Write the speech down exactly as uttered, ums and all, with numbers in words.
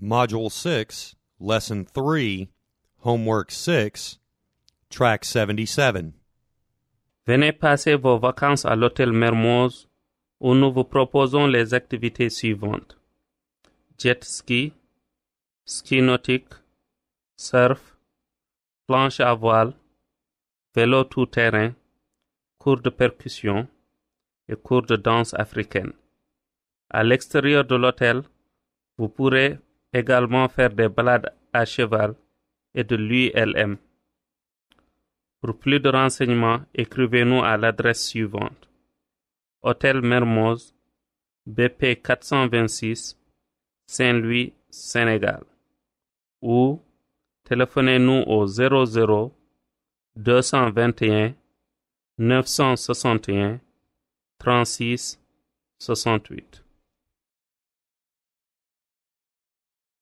Module six, Lesson three, Homework six, Track seventy-seven. Venez passer vos vacances à l'hôtel Mermoz où nous vous proposons les activités suivantes. Jet ski, ski nautique, surf, planche à voile, vélo tout-terrain, cours de percussion et cours de danse africaine. À l'extérieur de l'hôtel, vous pourrez également faire des balades à cheval et de l'U L M. Pour plus de renseignements, écrivez-nous à l'adresse suivante: Hôtel Mermoz, B P quatre cent vingt-six, Saint-Louis, Sénégal, ou téléphonez-nous au zéro zéro deux cent vingt et un neuf cent soixante et un trente-six soixante-huit.